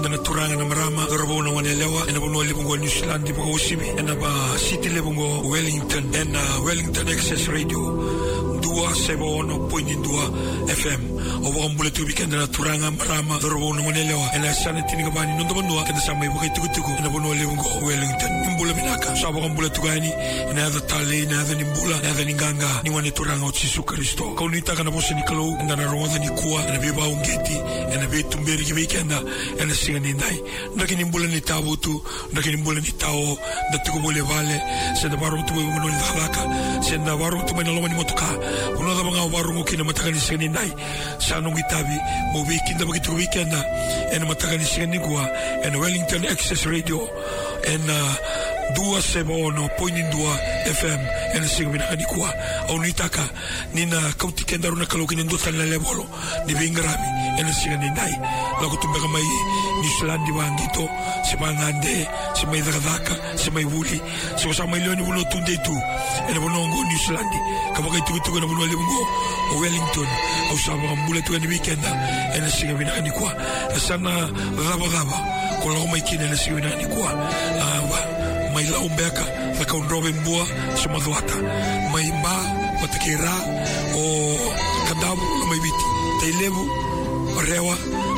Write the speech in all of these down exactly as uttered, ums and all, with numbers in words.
and the Turanga Marama, the Rabona Wanelewa, and the Bono Libungo New Zealand, the Bogosibi, and the City Libungo, Wellington, and Wellington Access Radio, Dua Sebono, Pointing Dua F M, over Ambulatu Weekend, and the Turanga Marama, the Rabona Wanelewa, and the Sanatinigabani, Nondabanoa, and the Samay Wakituku, and the Bono Libungo, Wellington, Imbula Minaka, Sabambulatuani, and other Tali, and other Nimbula, and other Ninganga, Niwani Turanga, Chisu Christo, Kaunita Kanabosanico, and the Rosa Nikua, and the Biba Ungeti, and the Betumberi Weekend, and the Singanindai, Nakinimbula Nitabutu, Nakinimbula Nitao, the Tukubule Vale, send the Baru to Munaka, send the Baru to Manalomani Motoka, another Baru Kinamatani Singanindai, Sanungitabi, Movik in the Wikitu Weekend, and Matagani Singanigua, and Wellington Access Radio, and uh, Dua Sebono, Pointing Dua F M, and the Singaminakua, Onitaka, Nina Kautikenda Kalokin and Dotan Levolo, the Vingrami, and the Singanindai, Lagotumbagamai, Nislandi Wangito, Semangande, Semaidaka, Semaivuli, so Samailoni will not tunde too, and Bonongo, New Zealand, Kamakai to go to Wellington, Osama to any weekend, and the Singaminakua, the Sana Rava, Kolomaikin, and the Singaminakua. May laumbeka la kaun Robin Bua sumadwata may ba matakira o kadabu la may biti tailebu rewa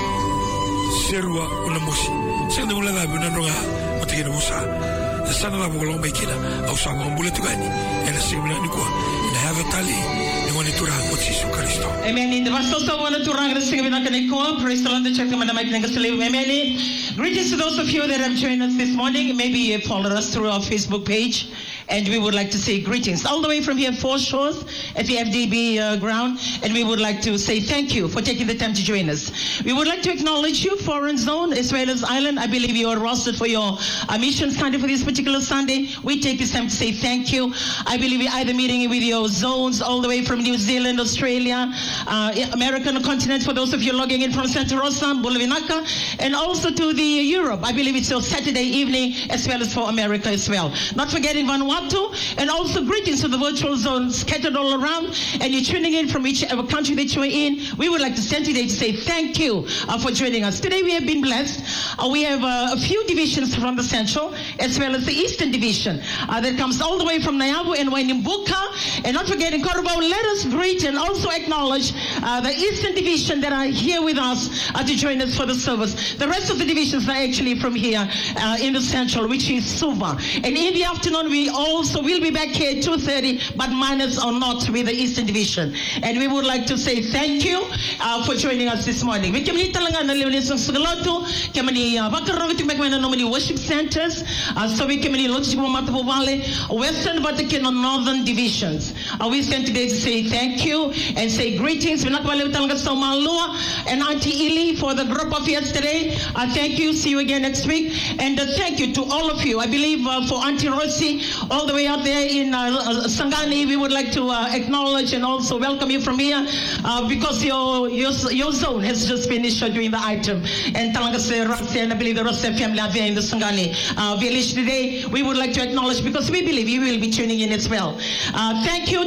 serwa unamusi sendo mula labi unanonga matakira musa sana la bugolo may kina au sa ngambula tugani ena simina nikwa ina hava tali ni wani turang o Jesu Kristo. Amen. In the vasto so wani turang na singabina kaniko praise the Lord. Check the mic na kasali. Amen. Greetings to those of you that have joined us this morning. Maybe you have followed us through our Facebook page, and we would like to say greetings all the way from here, Four Shores at the F D B uh, ground, and we would like to say thank you for taking the time to join us. We would like to acknowledge you, Foreign Zone as well as Island. I believe you are rostered for your uh, mission Sunday for this particular Sunday. We take this time to say thank you. I believe you're either meeting with your zones all the way from New Zealand, Australia, uh, American continent, for those of you logging in from Santa Rosa, Bulavinaka, and also to the Europe. I believe it's your Saturday evening as well as for America as well. Not forgetting Vanuatu, and also greetings to the virtual zones scattered all around, and you're tuning in from whichever country that you're in. We would like to stand today to say thank you uh, for joining us. Today we have been blessed. Uh, we have uh, a few divisions from the Central as well as the Eastern Division uh, that comes all the way from Nyavu and Wainimbuka, and not forgetting Korobau. Let us greet and also acknowledge uh, the Eastern Division that are here with us uh, to join us for the service. The rest of the divisions are actually from here uh, in the Central, which is Suva. And in the afternoon, we also will be back here at two thirty, but minus or not with the Eastern Division. And we would like to say thank you uh, for joining us this morning. We can talaga na liwalisang sugaloto, kami bakarong tumagmana nomani worship centers. So we can lots of Valley, Western Vatican, and Northern divisions. Uh, we stand today to say thank you and say greetings. We're not talaga sa Malua and Auntie Ili for the group of yesterday. Uh, thank you. See you again next week. And uh, thank you to all of you. I believe uh, for Auntie Rossi, all the way out there in uh, uh, Sangani, we would like to uh, acknowledge and also welcome you from here uh, because your, your your zone has just finished doing the item. And Talangase Rossi and I believe the Rossi family are there in the Sangani uh, village today. We would like to acknowledge because we believe you will be tuning in as well. Uh, thank you.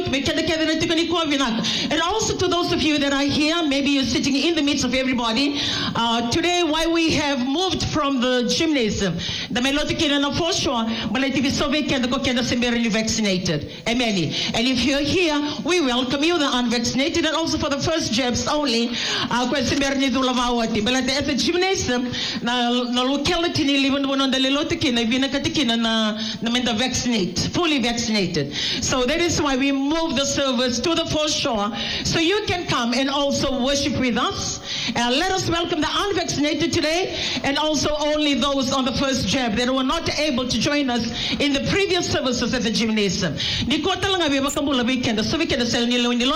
And also to those of you that are here, maybe you're sitting in the midst of everybody. Uh, today, why we have moved from the gymnasium, the Melotikin and for sure, but if you so vacant, the Kokenda Simberily vaccinated. Amen. And if you're here, we welcome you, the unvaccinated, and also for the first jabs only. Uh, but at the gymnasium, the locality, even one on the Lelotikin, I've been a Katikin and the vaccinate, fully vaccinated. So that is why we moved the service to the foreshore, so you can come and also worship with us. Uh, let us welcome the unvaccinated today, and also only those on the first jab that were not able to join us in the previous services at the gymnasium. So we can say,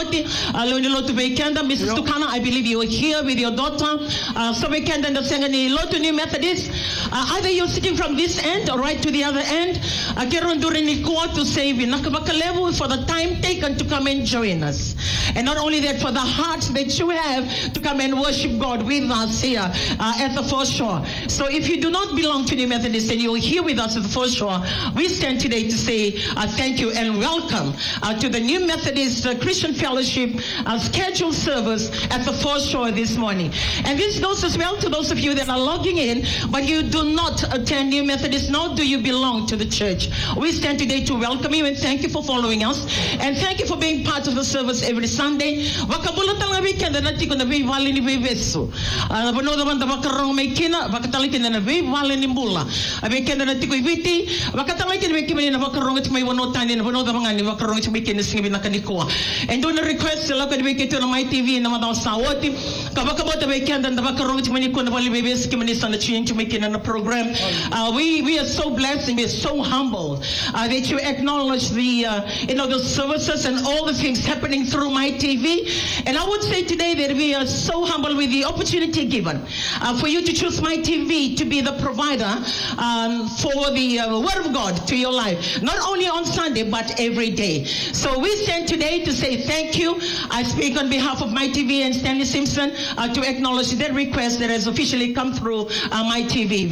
Missus Tukana, I believe you are here with your daughter. Uh, so we can understand New Methodist. Uh, either you're sitting from this end or right to the other end. Uh, to say level for the time taken to come and join us. And not only that, for the heart that you have to come and worship God with us here uh, at the foreshore. So if you do not belong to the Methodist and you're here with us at the foreshore, we stand today to say uh, thank you and welcome uh, to the New Methodist uh, Christian Fellowship uh, scheduled service at the foreshore this morning. And this goes as well to those of you that are logging in, but you do not attend New Methodist, nor do you belong to the church. We stand today to welcome you and thank you for following us. And thank you for being part of the service every Sunday. Wakabulatan na weekend na tiko na be vali ni bebeso. Na bono da banda bakarong may kina, bakatalik na be vali ni bula. Weekend na tiko ibiti, bakatalik na kimi na bakarong at may wano tani na bono da mga ni bakarong at may kina singi na kanikuha. And do na request sila kad weekend to na my T V na madaw sawoti. Kabakabota weekend na bakarong at may kina vali bebes kimi ni sana change to make in a program. Uh, we we are so blessed and we are so humble uh, that you acknowledge the uh, you know the services and all the things happening through my T V. And I would say today that we are so humble with the opportunity given uh, for you to choose my T V to be the provider um, for the uh, Word of God to your life, not only on Sunday but every day. So we stand today to say thank you. I speak on behalf of my T V and Stanley Simpson uh, to acknowledge that request that has officially come through uh, my T V.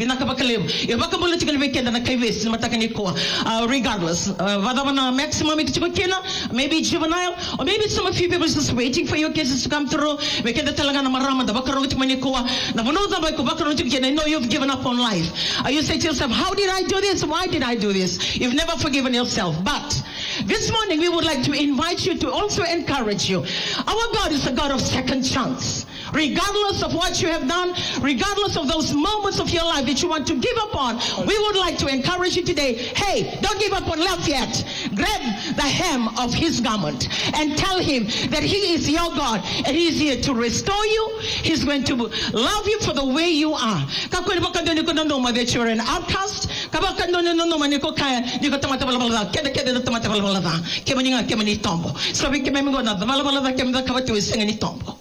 Uh, regardless, uh, maximum maybe juvenile, or maybe some of you people just waiting for your cases to come through. I know you've given up on life. Uh, you say to yourself, how did I do this? Why did I do this? You've never forgiven yourself. But this morning we would like to invite you to also encourage you. Our God is a God of second chance. Regardless of what you have done, regardless of those moments of your life that you want to give up on, we would like to encourage you today. Hey, don't give up on love yet. Grab the hem of his garment and tell him that he is your God and he is here to restore you. He's going to love you for the way you are. That you're an outcast. So we can go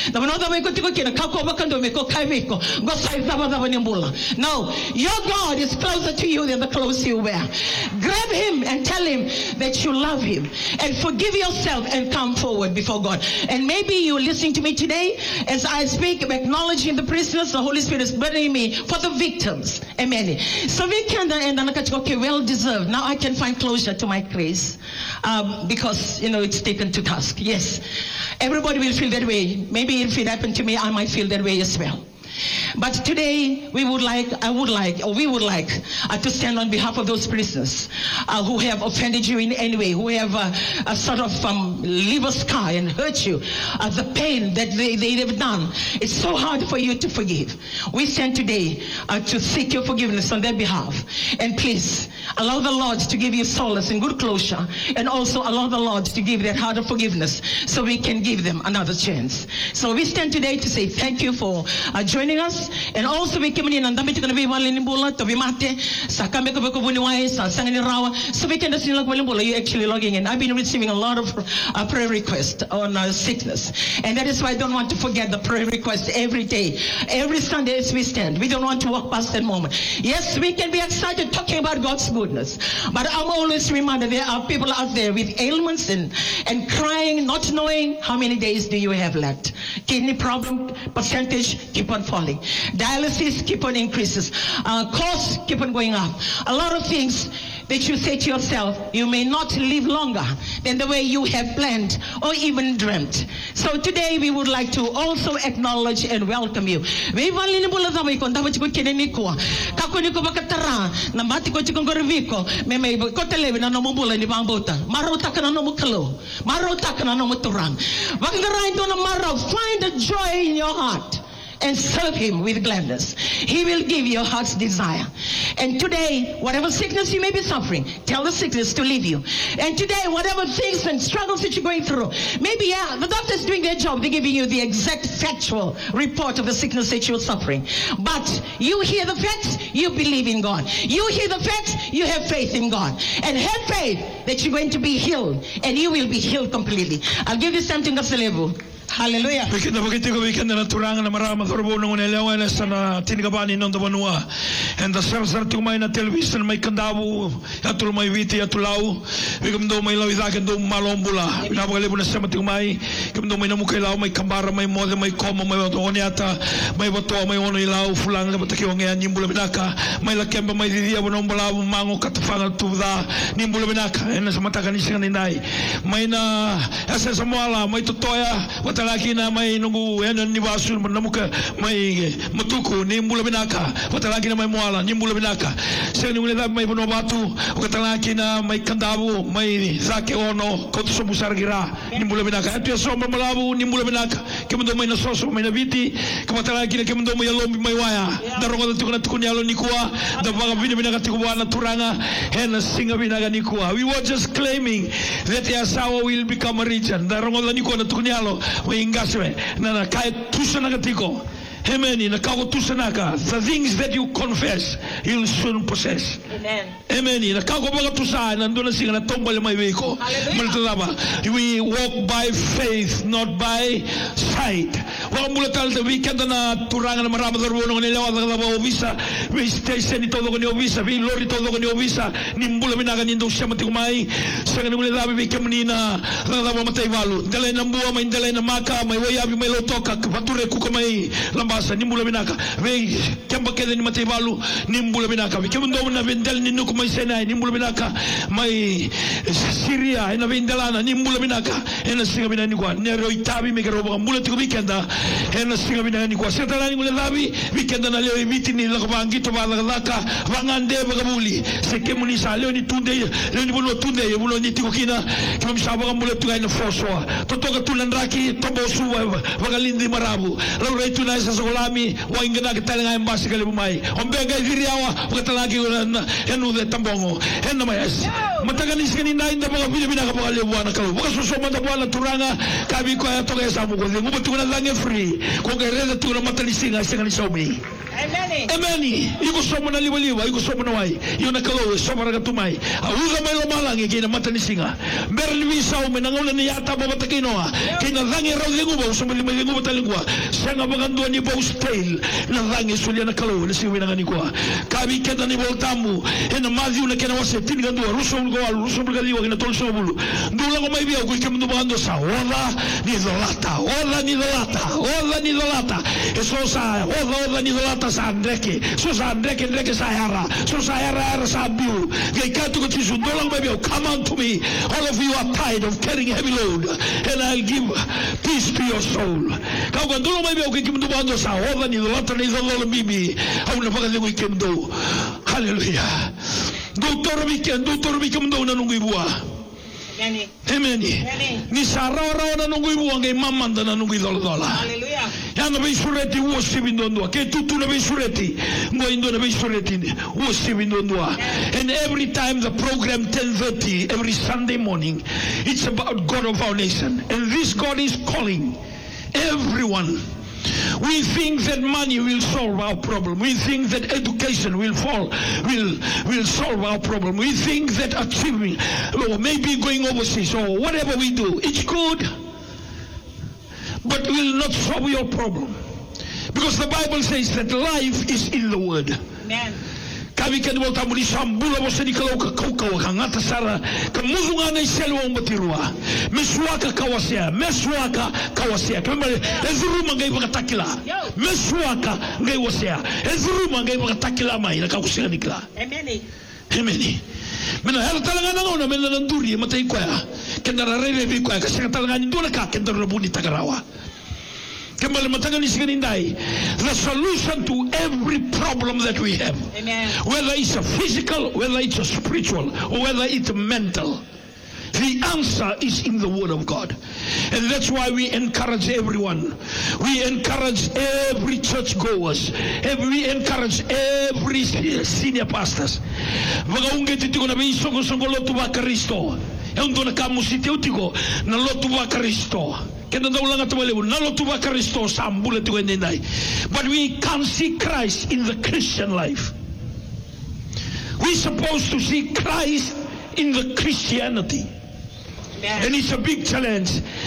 no, your God is closer to you than the clothes you wear. Grab him and tell him that you love him and forgive yourself and come forward before God. And maybe you're listening to me today as I speak, acknowledging the prisoners. The Holy Spirit is burdening me for the victims. Amen. So we can and okay, well deserved. Now I can find closure to my case um, because you know it's taken to task. Yes, everybody will feel that way. Maybe if it happened to me, I might feel that way as well. But today, we would like, I would like, or we would like uh, to stand on behalf of those prisoners uh, who have offended you in any way, who have uh, a sort of um, leave a scar and hurt you. Uh, the pain that they, they have done, it's so hard for you to forgive. We stand today uh, to seek your forgiveness on their behalf. And please, allow the Lord to give you solace and good closure, and also allow the Lord to give that heart of forgiveness so we can give them another chance. So we stand today to say thank you for uh, joining us, and also we came in and we can be one in Bula to be mate, Sakame Kobuniwai, Sangani Rawa, so we can just look well, you're actually logging in. I've been receiving a lot of uh, prayer requests on uh, sickness, and that is why I don't want to forget the prayer requests every day, every Sunday as we stand. We don't want to walk past that moment. Yes, we can be excited talking about God's goodness, but I'm always reminded there are people out there with ailments and, and crying, not knowing how many days do you have left. Kidney problem percentage keep on falling. Dialysis keep on increases. Uh, costs keep on going up. A lot of things that you say to yourself, you may not live longer than the way you have planned or even dreamt. So today we would like to also acknowledge and welcome you. We find a joy in your heart and serve him with gladness. He will give your heart's desire. And today, whatever sickness you may be suffering, tell the sickness to leave you. And today, whatever things and struggles that you're going through, maybe yeah, the doctor's doing their job, they're giving you the exact factual report of the sickness that you're suffering. But you hear the facts, you believe in God. You hear the facts, you have faith in God. And have faith that you're going to be healed, and you will be healed completely. I'll give you something of the level. Hallelujah. Weekend na bakit ko weekend na naturangan na marama thorbo nung nelewa na sa na tinigabani nung tabanua. And the sar-sar tumay na television may kandabu atul may viti atulaw. Bigam do may lawi dagan do malombula. Pinapagalibo na sa matumay. Bigam do may namukay law may kambara may mode may koma may onyata may bato may ono ilaw fulang na batakiwa ngayon nimbula binaka may lakemba may didiya bonong balaw mango katafangal tuda nimbula binaka. And sa matakan isang ninay may na asa sa moala may tutoya watalaki na may nungu yan ni basul namuka may matuko ni mbula binaka watalaki na may moala ni mbula binaka sa ni mula may bonobatu watalaki na may kandabu may zake ono koto sa musargira ni mbula binaka at yung somba malabu ni mbula binaka kemundo may nasoso may nabiti kawatalaki na kemundo may alombi may waya darongo na tukuna tukunyalo ni kuwa da baga bina binaka tikuwa na turanga hena singa binaka ni kuwa. We were just claiming that Yasawa will become a region darongo na ni kuwa na tukunyalo ingaswe na na kaya tusana katiko. Amen. Na kako tusana ka. The things that you confess, you'll soon possess. Amen. Amen. Na kako baga tusa nandun na singa na tombal may weko. Malutaba. We walk by faith, not by sight. Wala mula tal the weekend na turangan na marama darwono nila wala na obisa. We station ni todo ko ni obisa. We lori todo ko ni obisa. Nimbula minaga nindo siya matikumay. Sa kanila labi weekend ni na na matay valu. Dalay na buwa may dalay na maka may wayabi may lotoka pature ku kamay lambasa nimbula binaka we kamba kede ni matay valu nimbula binaka we kemundo na vendel ni nuku may senay nimbula binaka may Syria ina vendalana nimbula binaka ina singa binani kwa nero itabi me garoba mula tiku weekenda ina singa binani kwa setala ni mula labi weekenda na leo miti ni lakabangi to bala laka wangande bagabuli sekemu ni sa leo ni tunde leo ni bulo tunde bulo ni tiku kina kama msaba mula tuga ina foswa totoka tulandraki tombosu wagalindi marabu lalu itu na sa solami wa ingana kitala embasi kali bumai ombenga viriawa watalaki na enu de tambongo enu mayas matagani sikani na inda baga bili bina kapag alibuana kalu baka susoma da buana turanga kabi ko ya toga sa mo ko ngubo tuna lange free ko ga rede tuna matalisinga sikani somi. Amen. Amen. Iko somo na liwaliwa, iko somo na wai. Io na kalo somo raga tumai. Auga mai lo malangi kina matani singa. Merli visa o menangula ni yata baba takinoa. Kina langi rau linguba somo lima linguba talingua. Sanga bagandua ni boss tail. Na langi sulia na kalo na siwi na kwa. Kabi kenda ni voltamu. Ena mazi una kena wase tini gandua ruso ulgo alu ruso ulgaliwa kina tolso bulu. Ndula ko mai bia ko kemu bando sa. Ola ni dolata. Ola ni dolata. Ola ni dolata. Eso sa. Ola ola ni dolata. Sa andreke, so sa andreke andreke sa hara, so sa hara hara sa abiu. Gay katu ko tisu dolang baby, come unto me. All of you are tired of carrying heavy load, and I'll give peace to your soul. Kau kan dolang baby, okay kim do bando sa. Ola ni dolata ni dolala bibi. Au na pagad ko kim do. Hallelujah. Doktor weekend, doktor weekend do na nunggu ibuah. Amen. Amen. Ni sarara na nunggu ibuah ngay mamanda na nunggu dola. Hallelujah. Yana be sureti wo sibindondwa ke tutu na be sureti ngo indo na be sureti wo sibindondwa. And every time the program ten thirty every Sunday morning it's about God of our nation, and this God is calling everyone. We think that money will solve our problem. We think that education will fall, will will solve our problem. We think that achieving, or maybe going overseas, or whatever we do, it's good, but will not solve your problem. Because the Bible says that life is in the Word. Amen. Kami kan mo tamu di sambula mo sa ni kalau ka kau kau ka ngata sara ka muzunga na iselo mo batirua meswaka kawasya meswaka kawasya kama ezuru mangai bakatakila meswaka ngai wasya ezuru mangai bakatakila mai na kakusya nikla. Amen. Amen. Mena hal talanga na ngona mena nduri matai kwa kendara rebe bi kwa ka sing talanga ndona ka kendara buni tagarawa. The solution to every problem that we have, amen, whether it's a physical, whether it's a spiritual, or whether it's a mental, the answer is in the Word of God. And that's why we encourage everyone. We encourage every church goers. We encourage every senior pastors. Na lotu ba Kristo. Kenda daw lang ato malibu. Na lotu ba Kristo sa ambula to endinay. But we can't see Christ in the Christian life. We're supposed to see Christ in the Christianity. And it's a big challenge.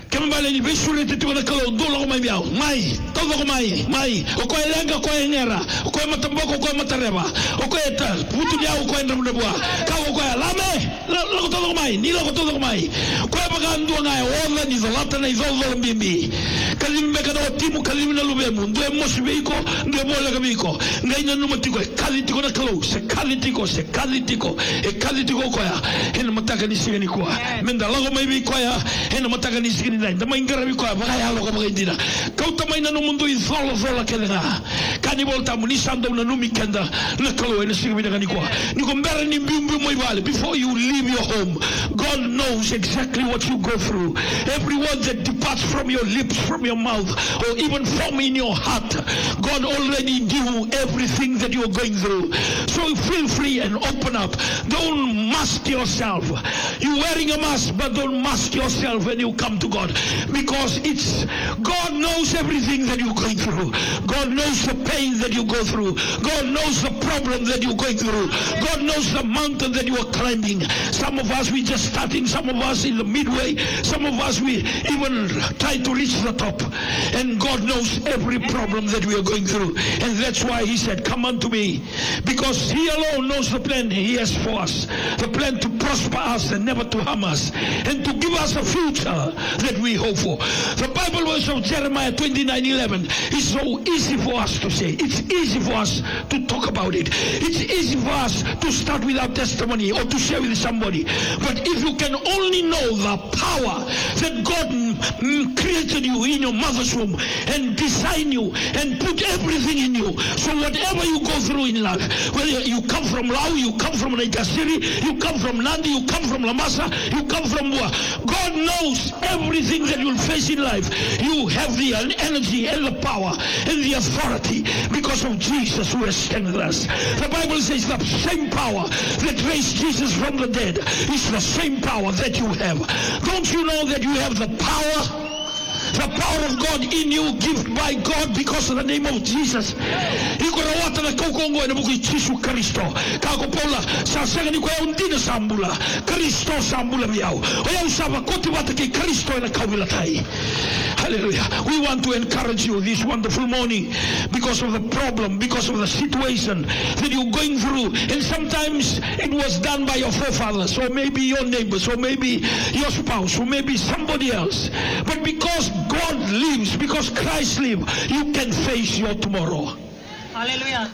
Kembali ni besure te tu na kalau dolo ko mai biao mai todo ko mai mai o ko elenga ko engera o ko matamboko ko matareba o ko eta putu dia o ko endam de boa ka o ko lame lo ko todo ko mai ni lo ko todo ko mai ko e pagando ngai ola ni zolata na izolo mbimbi kalimbe ka do timu kalimina lube mu ndo mosbiko ndo mola kabiko ngai na no matiko kalitiko na kalau se kalitiko se kalitiko e kalitiko ko ya en mataka ni sigani ko menda lo ko mai bi ko ya en mataka ni sigani Dama ingara biko bagaya lo ko bagindina kau tamay na no mundo izolo zola kelenga kani volta mu ni sando na numi kenda na kalo ene sigbi daga ni ko ni ko mbere ni mbimbi moy bale before you leave your home God knows exactly what you go through every word that departs from your lips from your mouth or even from in your heart God already knew everything that you are going through so feel free and open up don't mask yourself you wearing a mask but don't mask yourself when you come to God because it's God knows everything that you're going through. God knows the pain that you go through. God knows the problem that you're going through. God knows the mountain that you are climbing. Some of us we just starting, some of us in the midway, some of us we even try to reach the top. And God knows every problem that we are going through. And that's why he said, come unto me. Because he alone knows the plan he has for us. The plan to prosper us and never to harm us. And to give us a future that we hope for. The Bible verse of Jeremiah twenty-nine eleven is so easy for us to say. It's easy for us to talk about it. It's easy for us to start with our testimony or to share with somebody. But if you can only know the power that God mm, created you in your mother's womb and designed you and put everything in you. So whatever you go through in life, whether you come from Lao, you come from Naikasiri, you come from Nandi, you come from Lamasa, you come from Bua. God knows everything that you'll face in life. You have the energy and the power and the authority because of Jesus who has strengthened us. The Bible says the same power that raised Jesus from the dead is the same power that you have. Don't you know that you have the power? The power of God in you, given by God because of the name of Jesus. Ikorawata na kokongo ina buku Yesu Kristo. Kako Paula sa sanga ni ko undina sambula. Kristo sambula biao. Oya usaba koti wata ki Kristo ina kawila tai. Hallelujah. We want to encourage you this wonderful morning because of the problem, because of the situation that you're going through. And sometimes it was done by your forefathers, or maybe your neighbors, or maybe your spouse, or maybe somebody else. But because God lives, because Christ lives, you can face your tomorrow. Hallelujah.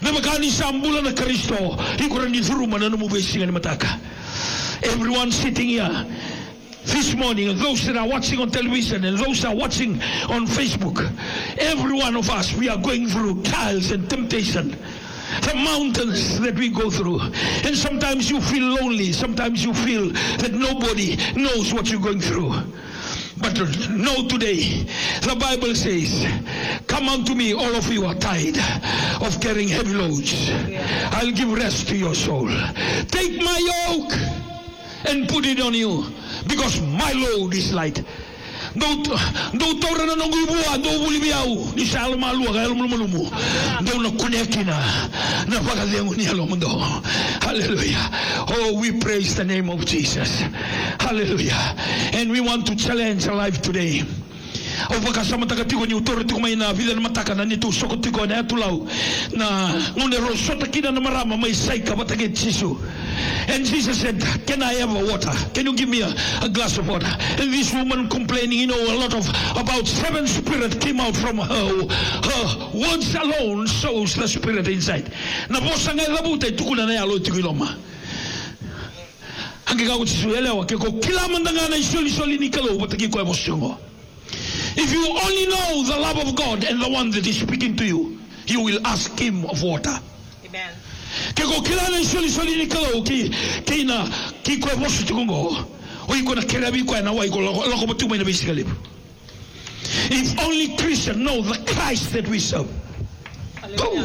Everyone sitting here this morning, those that are watching on television and those that are watching on Facebook, every one of us, we are going through trials and temptation. The mountains that we go through. And sometimes you feel lonely. Sometimes you feel that nobody knows what you're going through. But know today, the Bible says, come unto me, all of you are tired of carrying heavy loads. I'll give rest to your soul. Take my yoke and put it on you, because my load is light. Do do tora na nongu ibua do bulibiau ni salma lu ga lumu lumu do na kunekina na pagalengu ni alomundo. Hallelujah. Oh, we praise the name of Jesus. Hallelujah. And we want to challenge our life today. O pakasama takatiko ni utoro tiko mai na vida na mataka na nitu soko tiko na atulau na ngone rosota kina na marama mai saika batake Jesu. And Jesus said, can I have a water? Can you give me a, a glass of water? And this woman complaining, you know, a lot of, about seven spirits came out from her. Her words alone shows the spirit inside. Na bosa ngai labuta itukuna na yalo tikiloma. Hangi kako tisuelewa keko kila mandanga na isoli soli nikalo bataki kwa emosyongo. If you only know the love of God and the one that is speaking to you, you will ask him of water. Amen. Keko kilana isoli soli nikalo ki kina ki kwa mosu tikungo o iko na kerabi kwa na wa iko loko batuma ina bisikali. If only Christians know the Christ that we serve. Hallelujah.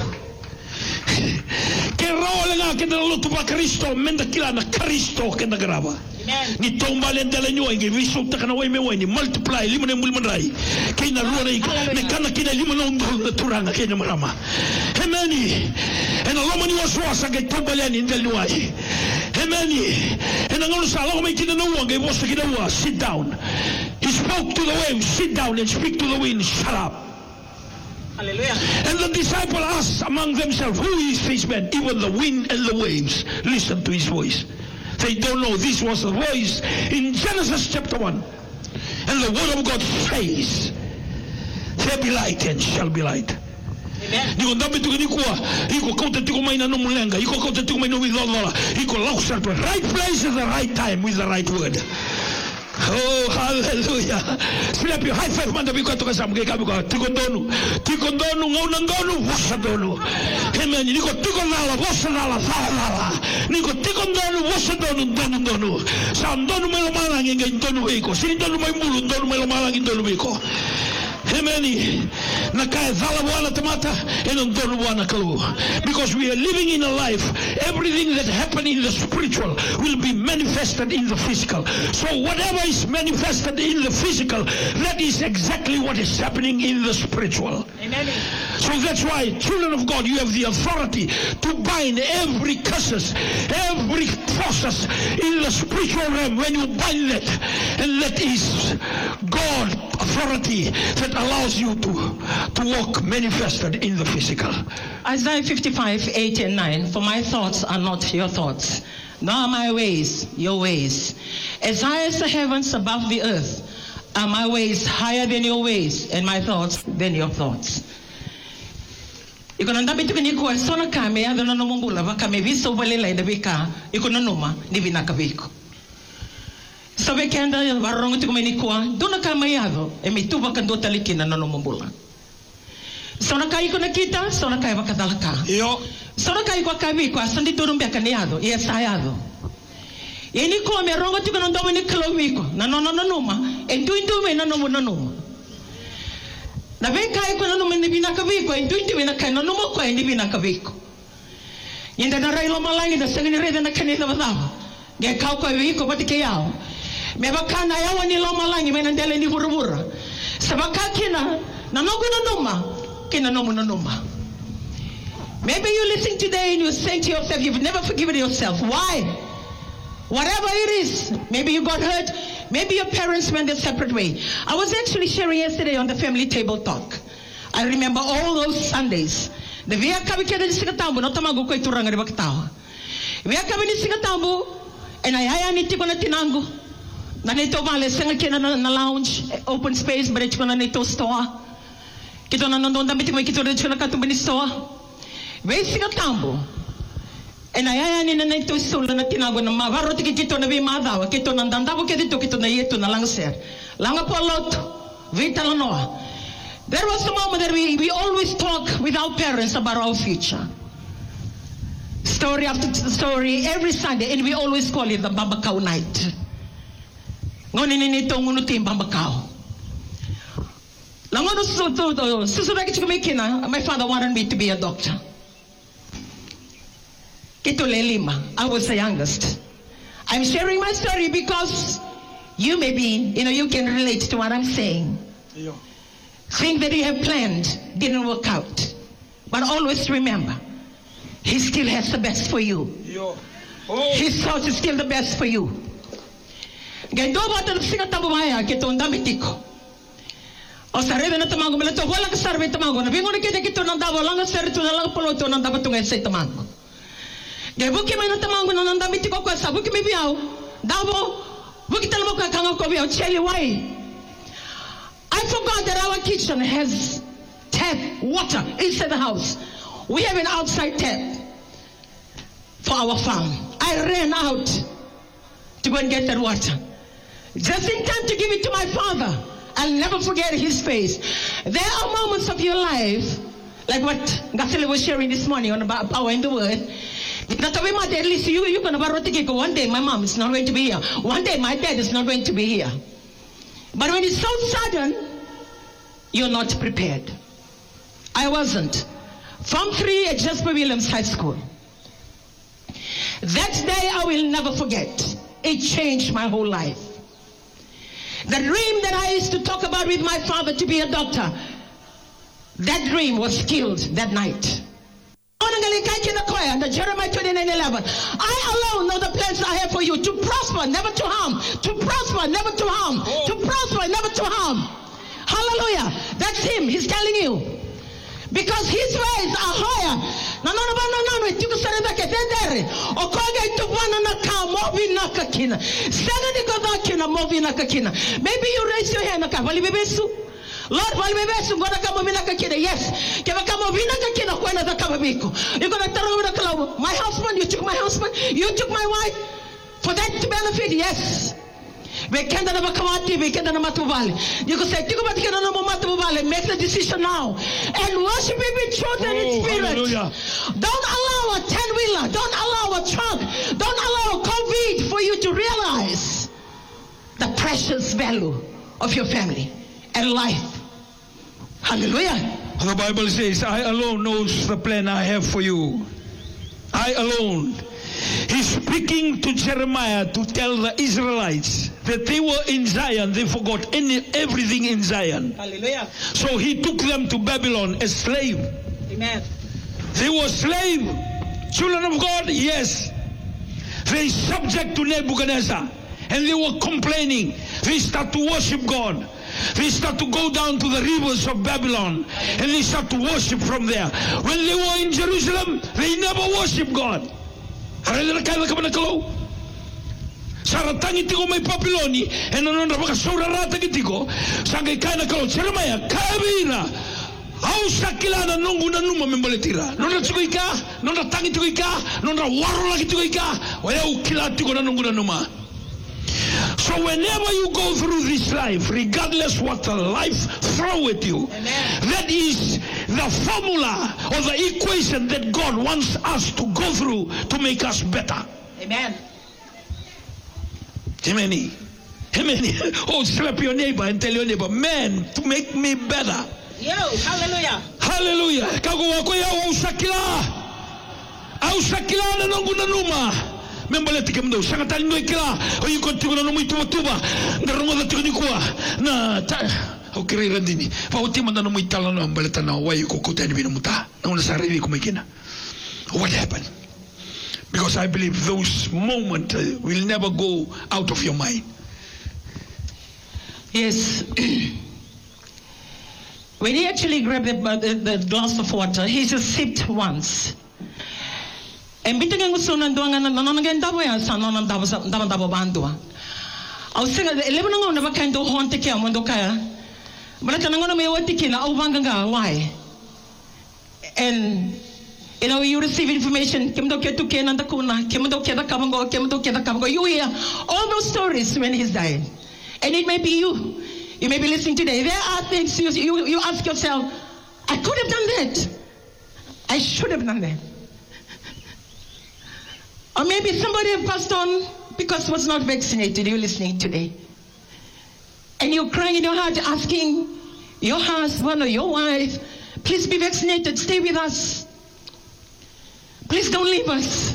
Ke rola nga ke na lutu pa Kristo menda kilana Kristo ke na graba. Ni tomba lendele nyo ingi visu takana wai me wai ni multiply lima ne mulima rai kina ruana ika ne kana kina lima no ndo turanga kina marama hemeni ena loma ni waswasa ke tomba leni ndele wai hemeni Amen. And I'm going to say, "Allow me to know one. What's the one? Sit down." He spoke to the waves, "Sit down and speak to the wind. Shut up." Hallelujah. And the disciple asked among themselves, "Who is this man?" Even the wind and the waves listen to his voice. They don't know this was the voice in Genesis chapter one. And the word of God says, "There be light and shall be light." Iko ndabe tu ni kwa iko kauta tiko mai na no mulenga iko kauta tiko mai no widola iko lausa to right place at the right time with the right word. Oh, hallelujah. Slap your high five man to be got to some gay kabuka tiko donu tiko donu ngona ngonu wasa donu. Amen. Niko tiko nala wasa nala nala niko tiko donu wasa donu donu donu sam donu melo malang ngai donu iko sini donu mai mulu donu melo malang donu iko. Amen. Because we are living in a life, everything that happened in the spiritual will be manifested in the physical. So whatever is manifested in the physical, that is exactly what is happening in the spiritual. Amen. So that's why, children of God, you have the authority to bind every curses, every forces in the spiritual realm. When you bind that, and that is God authority that allows you to, to walk manifested in the physical. Isaiah fifty-five, eight and nine. For my thoughts are not your thoughts, nor are my ways your ways. As high as the heavens above the earth, are my ways higher than your ways, and my thoughts than your thoughts. Iko na ndabi tukini kwa sona kame ya dona nomungula vaka me viso valela ida vika iko na noma ni vinaka viko. Sabe kenda varongo tukume ni kwa dona kame yado e mi tuba kando talikina na nomungula. Sona kai iko na kita sona kai vaka dalaka. Yo. Sona kai kwa kavi kwa sandi turumbe kaniado ye sayado. Ye ni kwa me rongo tukuna ndomo ni kiloviko na no no no noma e tu indu me na nomo na noma. Na veka iko na noma ni vinaka viko e tu indu me na kai na noma kwa ni vinaka viko. Yenda na railo malangi na sengini reda na kanida vadava. Ge kau kwa viko pati ke yao. Me bakana yawa ni lo malangi me nandele ni burubura. Sabaka kina na nogu na noma kina nomu na noma. Maybe you listen today and you say to yourself, you've never forgiven yourself. Why? Whatever it is, maybe you got hurt, maybe your parents went a separate way. I was actually sharing yesterday on the family table talk. I remember all those Sundays. The via kabikeda ni singatambo no tamago ko ituranga ri baktawa. Via kabini singatambo and ayaya ni tiko na tinango. Na nito vale senga kena na lounge, open space, but it's gonna nito store. Kito na nandon damit ko kito na katumbani store. Via singatambo. And ayaya ni na nito solo na tinago na mavaro tiki kito na vi madawa kito na dandabo kito kito na yeto na langser. Langa po lot vita la noa. There was a moment that we, we always talk with our parents about our future. Story after story every Sunday, and we always call it the Babakau night. Ngoni nini tonguno tim Babakau. Langono susudaki chikumekina. My father wanted me to be a doctor. Kitole Lima. I was the youngest. I'm sharing my story because you may be, you know, you can relate to what I'm saying. Yeah. Things that you have planned didn't work out. But always remember, He still has the best for you. Oh. His thoughts is still the best for you. Gando bata singa tabumaya kito ndamitiko. O sarebe na tamango melato wala ka sarbe tamango na bingo kete kito nandabo lang sar to na lang poloto nandabo tunga sa tamango. Gabuki may na tamango na nandamitiko ko sa buki bibiaw. Dabo buki talmo ka kanga ko biaw cheli why? I forgot that our kitchen has tap water inside the house. We have an outside tap for our farm. I ran out to go and get that water. Just in time to give it to my father. I'll never forget his face. There are moments of your life, like what Gasile was sharing this morning on about power in the word. That at least you, you're going to go. One day my mom is not going to be here. One day my dad is not going to be here. But when it's so sudden, you're not prepared. I wasn't. Form three at Jasper Williams High School. That day I will never forget. It changed my whole life. The dream that I used to talk about with my father to be a doctor, that dream was killed that night. Jeremiah twenty-nine eleven. I alone know the plans I have for you, to prosper, never to harm, to prosper, never to harm, to prosper, never to harm. Hallelujah. That's him. He's telling you. Because his ways are higher. No, no, no, no, no, no. You can say that. O koga itu wana na ka movi na kakina. Sanga di ko kina movi na kakina. Maybe you raise your hand. Ka wali bebesu. Lord, wali bebesu ngona ka movi na kakina. Yes. Kaya ka movi na kakina kwena za ka babiko. You gonna tell over the club. My husband, you took my husband. You took my wife. For that to benefit, yes. We can't na makamati, we can't na matubali. You can say, "Tigo bati kana na matubali." Make the decision now and worship Him in truth and in spirit. Hallelujah. Don't allow a ten-wheeler, don't allow a truck, don't allow COVID for you to realize the precious value of your family and life. Hallelujah. The Bible says, "I alone knows the plan I have for you." I alone. He's speaking to Jeremiah to tell the Israelites that they were in Zion. They forgot any, everything in Zion. Hallelujah. So he took them to Babylon as slave. Amen. They were slave. Children of God, yes. They subject to Nebuchadnezzar. And they were complaining. They start to worship God. They start to go down to the rivers of Babylon. And they start to worship from there. When they were in Jerusalem, they never worshiped God. Saratangi tiko may papiloni and anon baka sorarata gitiko sangay kana kao Jeremiah kabira au sakilana nungu na numa memboletira nona tiko ka nona tangi tiko ka nona waro lagi tiko ka waya ukila tiko na nungu na numa. So whenever you go through this life, regardless what the life throw at you, Amen. That is the formula or the equation that God wants us to go through to make us better. Amen. Amen. Amen. Oh, slap your neighbor and tell your neighbor, man, to make me better. Yo, hallelujah. Hallelujah. Kago wako ya usakila. Au sakila na nungu na numa. Membaleti kemdo sangatali no ikila o you continue no muito tuba na rongo da tunikua na o kire randini fa o tima na no muito tala no membaleta na wa you ko kutani bino muta na una sarivi como ikina. What happened? Because I believe those moments uh, will never go out of your mind. Yes. When he actually grabbed the, the, the glass of water, he just sipped once. And bitin ang gusto ng duwa nga nananagan dabo ya sa nanan dabo sa dabo dabo bandua. Au singa eleven nga na bakain do honte kya mo do kaya. Malata nga na may wati kina au banga nga why. And you know you receive information kim do kya to kya nanda kuna kim do kya da kamango kim do kya da kamango. You hear all those stories when he's dying. And it may be you. You may be listening today. There are things you you, you ask yourself, I could have done that. I should have done that. Or maybe somebody passed on because was not vaccinated. You're listening today. And you're crying in your heart asking your husband or your wife, please be vaccinated, stay with us. Please don't leave us.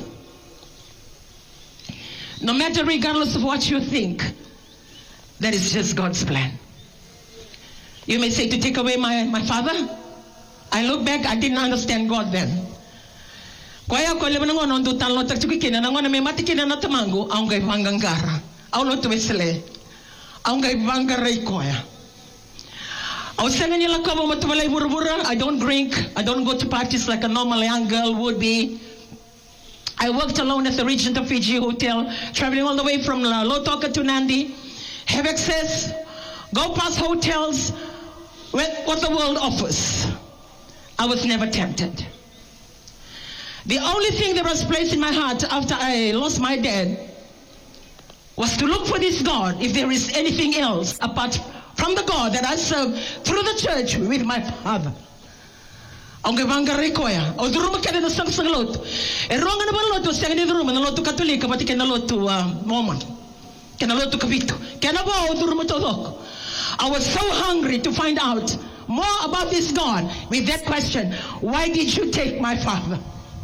No matter, regardless of what you think, that is just God's plan. You may say, to take away my, my father? I look back, I didn't understand God then. Kaya ko leban ngo non dutan lo tak kina ngo na me mati kina na tamango ang gay banggangara aw lo tuwesle ang gay banggaray ko ya aw sanga nila ko mo tuwalay burubura. I don't drink, I don't go to parties like a normal young girl would be. I worked alone at the Regent of Fiji Hotel, traveling all the way from Lotoka to Nandi, have access, go past hotels with what the world offers. I was never tempted. The only thing that was placed in my heart after I lost my dad was to look for this God, if there is anything else apart from the God that I serve through the church with my father. Ang gabanga rekoya, o duro makada na sang sang lot. E ronga na ba lot sa ni duro na lot Katolika pati kana lot Mormon. Kana lot Kapito. Kana ba o duro mo todok. I was so hungry to find out more about this God with that question, why did you take my father?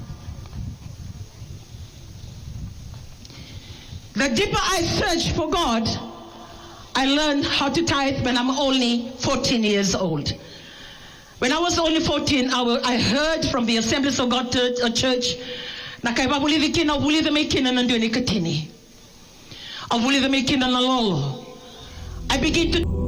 The deeper I searched for God, I learned how to tithe when I'm only fourteen years old. When I was only fourteen, I, will, I heard from the Assemblies of God Church, na kay babuli di kina buli di may kina nandiyo ni katini. Abuli di may kina na lolo. I begin to